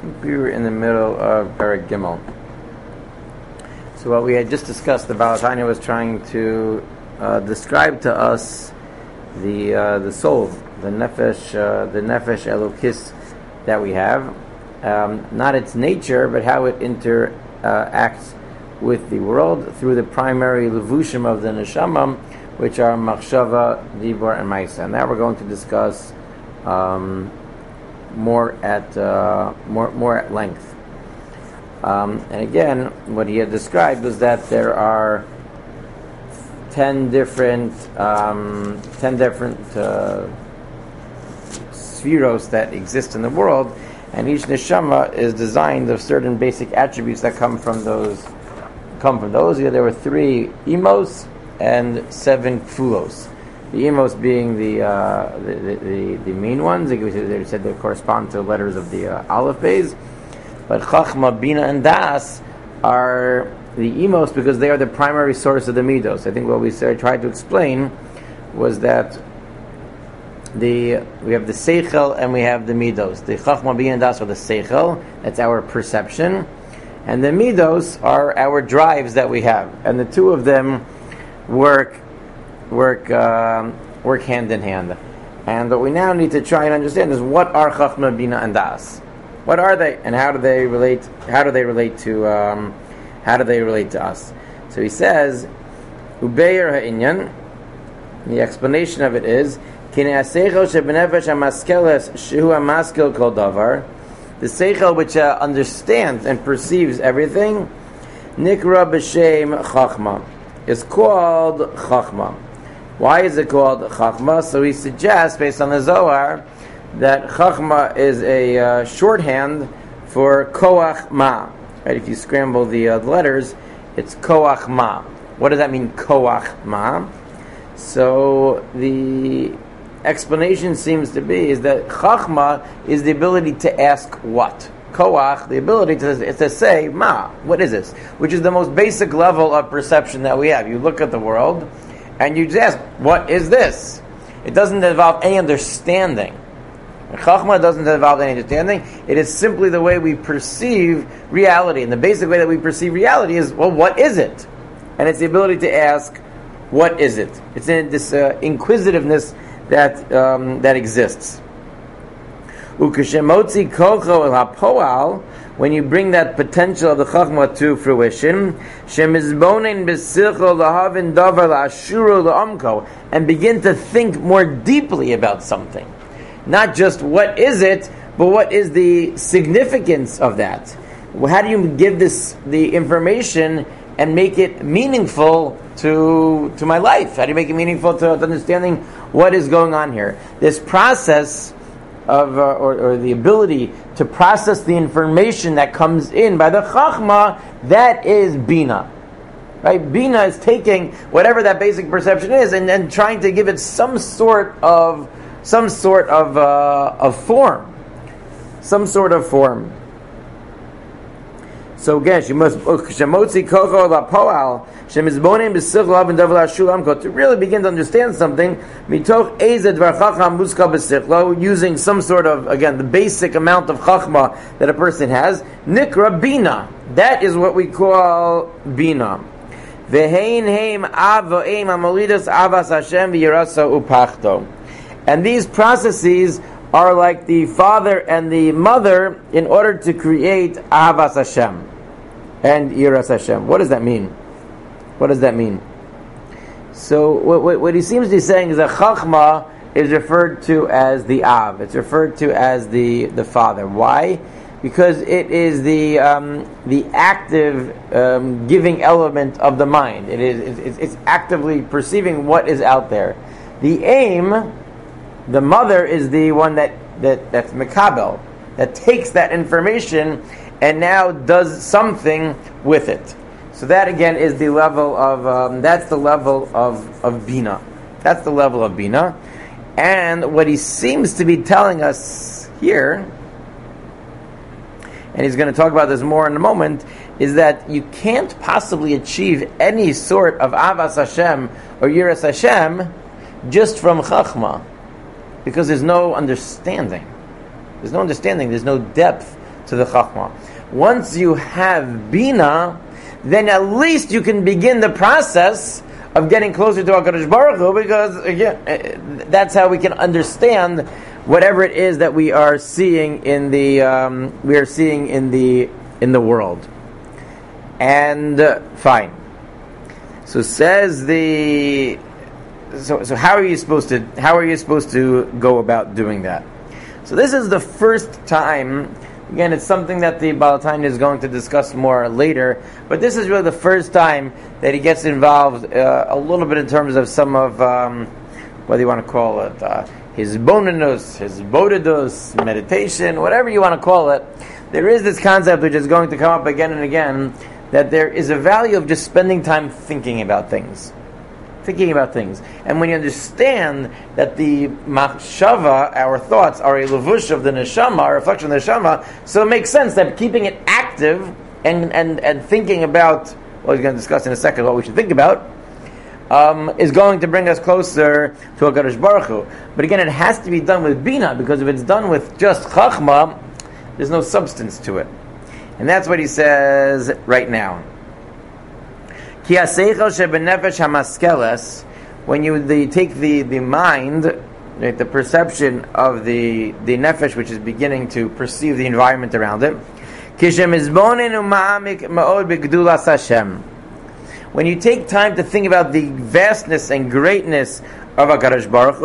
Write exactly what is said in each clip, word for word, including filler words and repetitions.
We were in the middle of Perek Gimel. So what we had just discussed, the Baal HaTanya was trying to uh, describe to us the uh, the soul, the nefesh, uh, the nefesh elokis that we have, um, not its nature, but how it interacts with the world through the primary levushim of the neshama, which are machshava, dibur, and maisa. And now we're going to discuss um, more at uh, more more at length. Um, and again, what he had described was that there are ten different um, ten different uh, spheros that exist in the world, and each neshama is designed of certain basic attributes that come from those come from those. There were three emos and seven kfulos. The emos being the uh, the, the, the the main ones. They said they correspond to letters of the uh, aleph beis. But Chachma, Bina, and Das are the emos because they are the primary source of the midos. I think what we said, tried to explain was that the we have the seichel and we have the midos. The Chachma, Bina, and Das are the seichel. That's our perception, and the midos are our drives that we have, and the two of them work work um, work hand in hand. And what we now need to try and understand is what are Chachma, Bina, and Das. What are they, and how do they relate? How do they relate to? Um, how do they relate to us? So he says, "Ubeir ha'inyan." The explanation of it is, "Kinei haseichel shebenefesh hamaskeles shehu hamaskel kol davar." The seichel which uh, understands and perceives everything, nikra b'shem chachma, is called chachma. Why is it called chachma? So he suggests, based on the Zohar, that chachma is a uh, shorthand for koach ma. Right? If you scramble the uh, letters, it's koach ma. What does that mean, koach ma? So the explanation seems to be is that chachma is the ability to ask what. Koach, the ability to, to say ma. What is this? Which is the most basic level of perception that we have. You look at the world and you just ask, what is this? It doesn't involve any understanding. Chachma doesn't involve any understanding. It is simply the way we perceive reality. And the basic way that we perceive reality is, well, what is it? And it's the ability to ask, what is it? It's in this uh, inquisitiveness that um, that exists. Ukeshemotzi kocho el hapoal, when you bring that potential of the Chachma to fruition, shemizbonen b'silcho lahavin davar la'ashuru la'amko, and begin to think more deeply about something. Not just what is it, but what is the significance of that? How do you give this the information and make it meaningful to to my life? How do you make it meaningful to, to understanding what is going on here? This process of uh, or, or the ability to process the information that comes in by the Chachma, that is Bina. Right? Bina is taking whatever that basic perception is and then trying to give it some sort of some sort of uh, of form, some sort of form. So again, she must shemotzi kocho lapoal shemizbonim b'sichlo and davar shulamko, to really begin to understand something. Mitoch ezed dvar chacham muska b'sichlo, using some sort of, again, the basic amount of chachma that a person has. Nikra bina, that is what we call bina. Vehein heim avoim amolidas avas Hashem v'yirasa upachto. And these processes are like the father and the mother in order to create Ahavas Hashem and Yiras Hashem. What does that mean? What does that mean? So what, what, what he seems to be saying is that Chachma is referred to as the Av. It's referred to as the, the father. Why? Because it is the um, the active um, giving element of the mind. It is it's, it's actively perceiving what is out there. The aim, the mother, is the one that, that that's Mekabel, that takes that information and now does something with it. So that again is the level of um, that's the level of, of Bina. That's the level of Bina. And what he seems to be telling us here, and he's going to talk about this more in a moment, is that you can't possibly achieve any sort of Avas Hashem or Yiras Hashem just from Chachma, because there's no understanding. There's no understanding, there's no depth to the Chachma. Once you have Bina, then at least you can begin the process of getting closer to HaKadosh Baruch Hu, because again, that's how we can understand whatever it is that we are seeing in the um, we are seeing in the in the world. And uh, fine. So says the so so how are you supposed to how are you supposed to go about doing that? So this is the first time. Again, it's something that the Baal HaTanya is going to discuss more later, but this is really the first time that he gets involved uh, a little bit in terms of some of, um, what do you want to call it, uh, his bonanus, his bodidus, meditation, whatever you want to call it. There is this concept which is going to come up again and again, that there is a value of just spending time thinking about things. Thinking about things. And when you understand that the machshava, our thoughts, are a levush of the neshama, a reflection of the neshama, so it makes sense that keeping it active and, and, and thinking about, well, we're going to discuss in a second what we should think about, um, is going to bring us closer to HaKadosh Baruch Hu. But again, it has to be done with Bina, because if it's done with just Chachma, there's no substance to it. And that's what he says right now. When you the, take the, the mind, right, the perception of the, the nefesh, which is beginning to perceive the environment around it, when you take time to think about the vastness and greatness of HaKadosh Baruch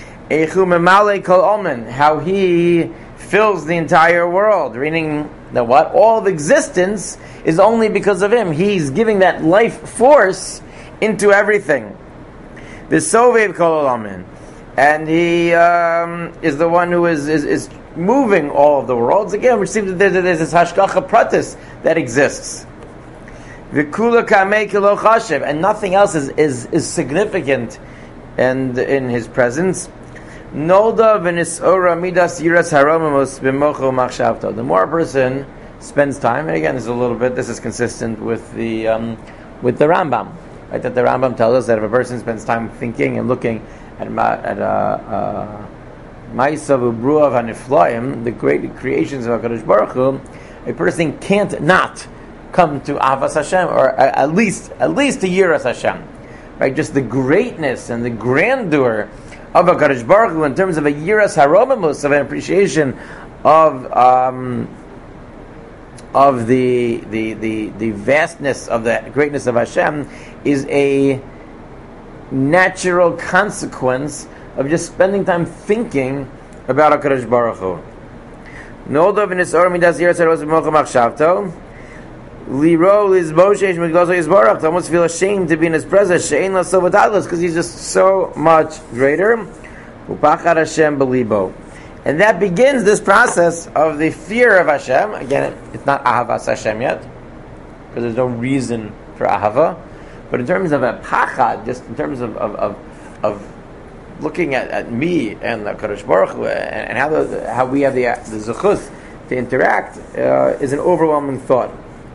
Hu, how He fills the entire world, meaning that what? All of existence is only because of Him. He's giving that life force into everything. The Sovev Kol Olam, and He um, is the one who is, is is moving all of the worlds. Again, we see that there's, there's this Hashgacha Pratis that exists. V'kula Kamei Kilo Chashev, and nothing else is, is, is significant and in His presence. Nolda v'nisora midas yiras haromimos b'mocho machshavto. The more a person spends time, and again, this is a little bit. This is consistent with the um, with the Rambam, right? That the Rambam tells us that if a person spends time thinking and looking at at Ma'asav Ubruav Haniflaim, the great creations of HaKadosh Baruch Hu, a person can't not come to Avas Hashem, or at least at least to Yiras Hashem, right? Just the greatness and the grandeur of HaKadosh Baruch Hu in terms of a Yiras Haromimus, of an appreciation of um, of the, the the the vastness of the greatness of Hashem, is a natural consequence of just spending time thinking about HaKadosh Baruch Hu. Noldo v'nisor midas yiras haros b'mocha machshavto. Liro is Moshe Shmigdoso Yisbarach. To almost feel ashamed to be in His presence. She'ein la sovatadlos, because He's just so much greater. Upachad Hashem belibo, and that begins this process of the fear of Hashem. Again, it's not ahavas Hashem yet, because there's no reason for ahava. But in terms of a pachad, just in terms of of, of, of looking at, at me and the Kadosh Baruch Hu, and, and how the, how we have the the zechus to interact, uh, is an overwhelming thought.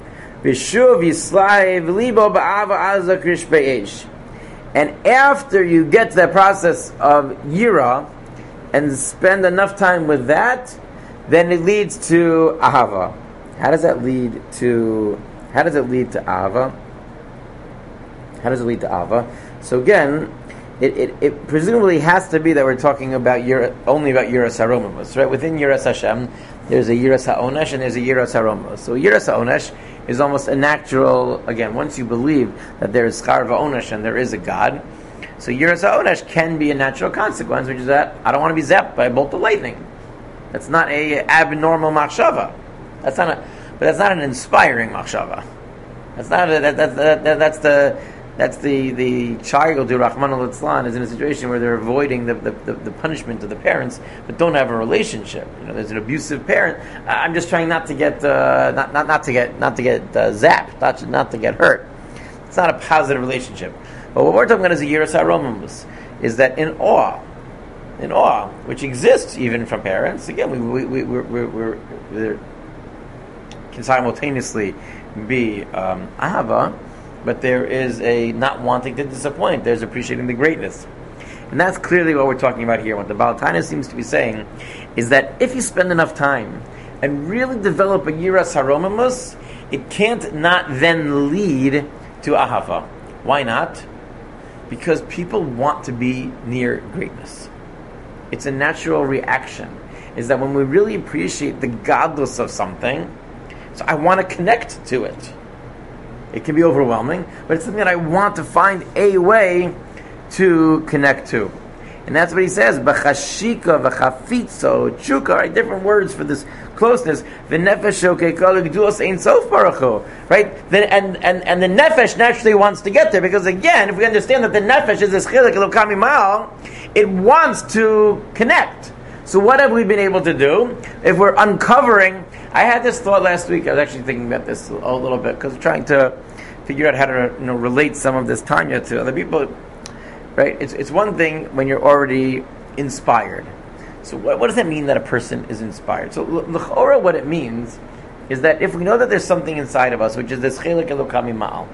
And after you get to that process of yira and spend enough time with that, then it leads to ahava. How does that lead to? How does it lead to ahava? How does it lead to ahava? So again, it, it, it presumably has to be that we're talking about yira, only about yiras haromimus, right? Within yiras Hashem, there's a yiras haonesh and there's a yiras haromimus. So yiras haonesh is almost a natural. Again, once you believe that there is schar va'onesh and there is a God, so yiras haonesh can be a natural consequence, which is that I don't want to be zapped by a bolt of lightning. That's not a abnormal machshava. That's not a, but that's not an inspiring machshava. That's not a, that, that, that, that that's the that's the the child who Rahman al-Itzlan is in a situation where they're avoiding the, the, the, the punishment of the parents, but don't have a relationship. You know, there's an abusive parent. I'm just trying not to get uh, not, not not to get not to get uh, zapped, not to, not to get hurt. It's not a positive relationship. But what we're talking about is a yiras haromimus, is that in awe, in awe, which exists even from parents. Again, we we we we're, we're, we're, we're can simultaneously be um, ahava, but there is a not wanting to disappoint. There's appreciating the greatness. And that's clearly what we're talking about here. What the Baal HaTanya seems to be saying is that if you spend enough time and really develop a yiras haromimus, it can't not then lead to ahava. Why not? Because people want to be near greatness. It's a natural reaction. Is that when we really appreciate the godless of something, so I want to connect to it. It can be overwhelming, but it's something that I want to find a way to connect to. And that's what he says, b'chashika, v'chafitzo, chuka, right? Different words for this closeness. V'nefesh okekol gdulos ein sof baruch hu. Right? Then, and, and, and the nefesh naturally wants to get there, because again, if we understand that the nefesh is this chilek elokam imal, it wants to connect. So what have we been able to do? If we're uncovering, I had this thought last week, I was actually thinking about this a little bit, because I'm trying to figure out how to you know, relate some of this Tanya to other people. Right? It's it's one thing when you're already inspired. So what, what does that mean that a person is inspired? So l'chora, what it means is that if we know that there's something inside of us, which is this chelik elokam imal,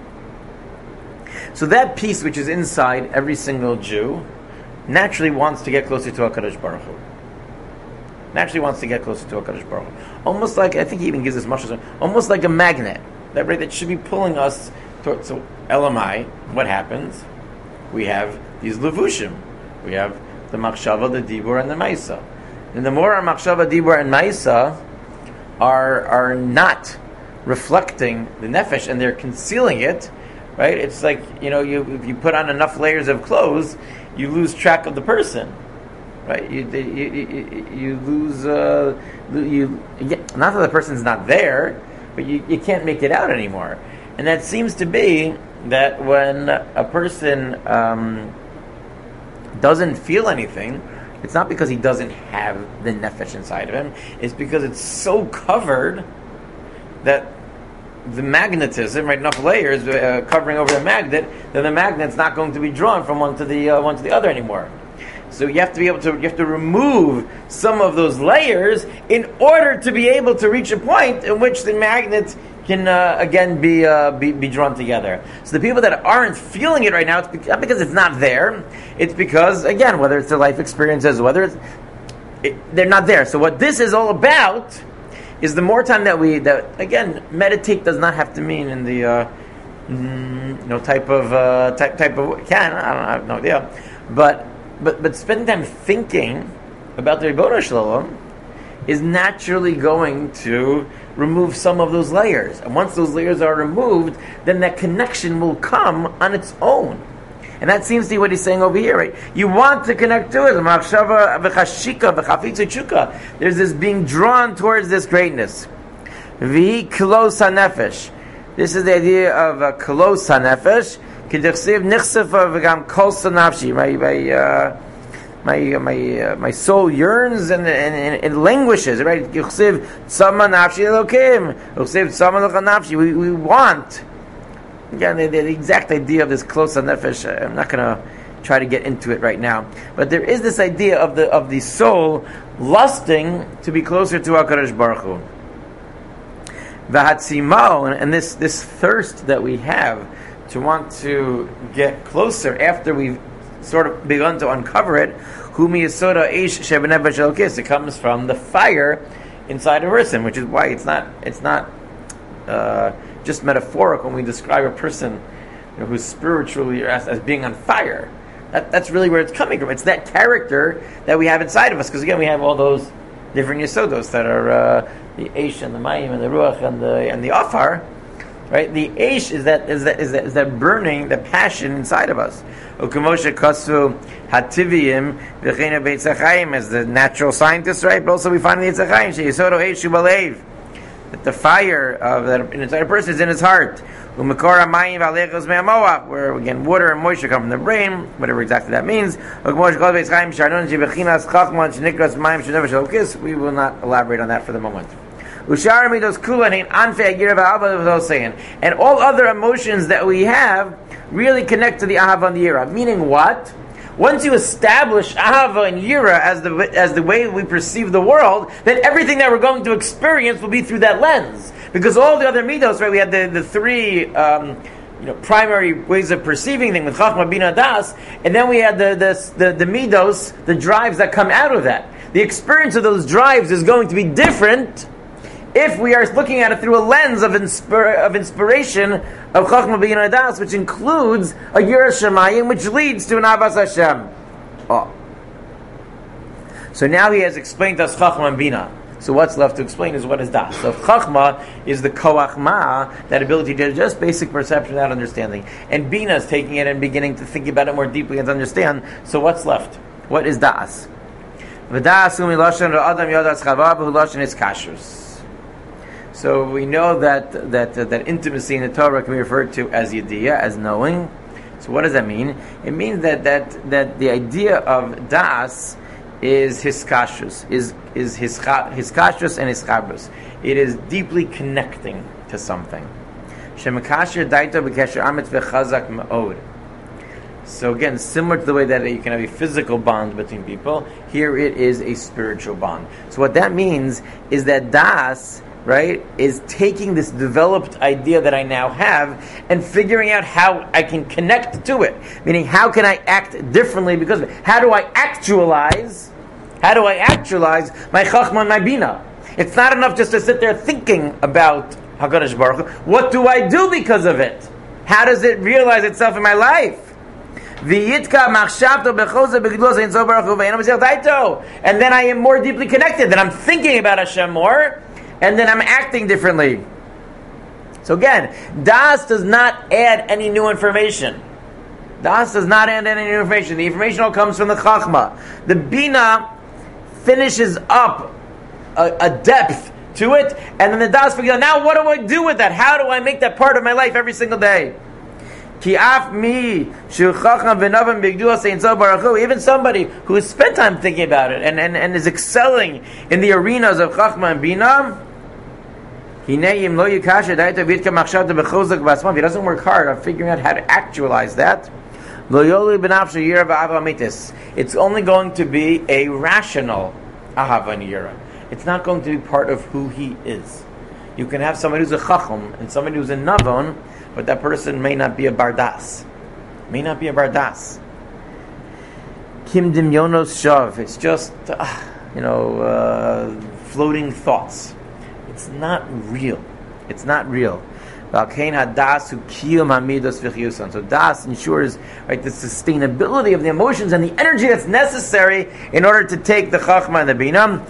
so that piece which is inside every single Jew naturally wants to get closer to HaKadosh Baruch Hu. Naturally wants to get closer to HaKadosh Baruch Hu. Almost like, I think he even gives us much, almost like a magnet, that right, that should be pulling us towards. So Elamai, what happens? We have these levushim. We have the machshava, the dibur, and the maisa. And the more our machshava, dibur, and maisa are are not reflecting the nefesh, and they're concealing it, right? It's like, you know, you if you put on enough layers of clothes, you lose track of the person, right? You you, you, you lose uh, you not that the person's not there, but you, you can't make it out anymore. And that seems to be that when a person um, doesn't feel anything, it's not because he doesn't have the nefesh inside of him. It's because it's so covered that the magnetism, right, enough layers uh, covering over the magnet, then the magnet's not going to be drawn from one to the uh, one to the other anymore. So you have to be able to you have to remove some of those layers in order to be able to reach a point in which the magnet can uh, again be, uh, be be drawn together. So the people that aren't feeling it right now, it's not because it's not there. It's because, again, whether it's their life experiences, whether it's it, they're not there. So what this is all about is the more time that we that again meditate does not have to mean in the uh, mm, you know type of uh, type type of can I don't I have no idea, but but but spending time thinking about the Ribono Shel Olam is naturally going to remove some of those layers. And once those layers are removed, then that connection will come on its own. And that seems to be what he's saying over here, right? You want to connect to it. There's this being drawn towards this greatness. This is the idea of a klos hanefesh. My my uh, my soul yearns and and, and, and languishes, right? We we we want. Again, the, the exact idea of this klos hanefesh, I'm not going to try to get into it right now, but there is this idea of the of the soul lusting to be closer to HaKadosh Baruch Hu. V'hatzimo, and this this thirst that we have to want to get closer after we've sort of begun to uncover it, humi yisoda eish shebenefesh elokis. It comes from the fire inside a person, which is why it's not it's not uh, just metaphoric when we describe a person, you know, who's spiritually as, as being on fire. That, that's really where it's coming from. It's that character that we have inside of us, because again, we have all those different yisodos that are uh, the eish and the mayim and the ruach and the and the afar. Right, the eish is that is that is that, is that burning, the passion inside of us. Ukamosha kasu hativim v'cheina beit zachayim, as the natural scientists, right? But also we find in the Yitzchayim sheyisodo eish ubalev, that the fire of that inside a person is in his heart. Umakor hamayim v'alechos me'amoach, where again water and moisture come from the brain, whatever exactly that means. Ukamosha kol beit zachayim sharnon shebechinas chachman shenikras mayim shenefesh elokis. We will not elaborate on that for the moment. And all other emotions that we have really connect to the Ahava and the Yira. Meaning what? Once you establish Ahava and Yira as the as the way we perceive the world, then everything that we're going to experience will be through that lens. Because all the other midos, right? We had the, the three um, you know primary ways of perceiving things with Chachma, Bina, Das, and then we had the the, the the midos, the drives that come out of that. The experience of those drives is going to be different if we are looking at it through a lens of, inspir- of inspiration of Chachma Bina Das, which includes a Yiras Shamayim, which leads to an Avas Hashem. Oh. So now he has explained to us Chachma and Bina. So what's left to explain is what is Das. So Chachma is the Koach Ma, that ability to just basic perception without understanding. And Bina is taking it and beginning to think about it more deeply and to understand. So what's left? What is Das? V'das umi lashon ra'adam yodas chavav lashon is kashrus. So we know that that uh, that intimacy in the Torah can be referred to as yediyah, as knowing. So what does that mean? It means that that, that the idea of das is hiskashrus, is is hiskashrus and hischabrus. It is deeply connecting to something. Shemekasher daito b'kesher amitz v'chazak ma'od. So again, similar to the way that you can have a physical bond between people, here it is a spiritual bond. So what that means is that das, right, is taking this developed idea that I now have and figuring out how I can connect to it. Meaning, how can I act differently because of it? How do I actualize, how do I actualize my Chachma and my Bina? It's not enough just to sit there thinking about HaKadosh Baruch Hu. What do I do because of it? How does it realize itself in my life? And then I am more deeply connected. Then I'm thinking about Hashem more, and then I'm acting differently. So again, Das does not add any new information. Das does not add any new information. The information all comes from the Chachma. The Bina finishes up a, a depth to it, and then the Das figures out, now what do I do with that? How do I make that part of my life every single day? Even somebody who has spent time thinking about it and, and, and is excelling in the arenas of Chachma and Bina, he doesn't work hard on figuring out how to actualize that. It's only going to be a rational ahava and yira. It's not going to be part of who he is. You can have somebody who's a chacham and somebody who's a navon, but that person may not be a bardas. May not be a bardas. Kim dimyonos shav. It's just, uh, you know, uh, floating thoughts. It's not real. It's not real. So das ensures, right, the sustainability of the emotions and the energy that's necessary in order to take the chachma and the binam.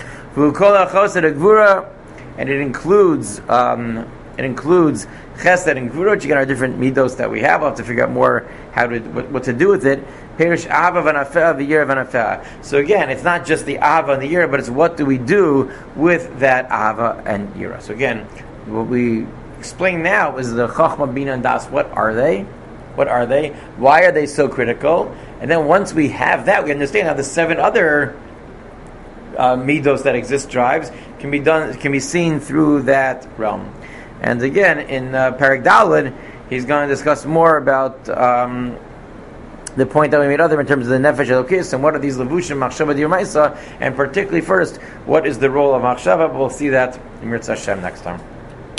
And it includes um, it includes chesed and gvura, which again are different midos that we have. We'll have to figure out more how to what, what to do with it. Perish ava v'nafeh v'yira v'nafeh. So again, it's not just the ava and the yira, but it's what do we do with that ava and yira. So again, what we explain now is the chachma, bina, and das. What are they? What are they? Why are they so critical? And then once we have that, we understand how the seven other uh, midos that exist, drives, can be done, can be seen through that realm. And again, in uh, Perek Daled, he's going to discuss more about um, the point that we made other in terms of the nefesh elokis and what are these levushim machshava d'yomaisa, and particularly first, what is the role of machshava? We'll see that in Mirz Hashem next time.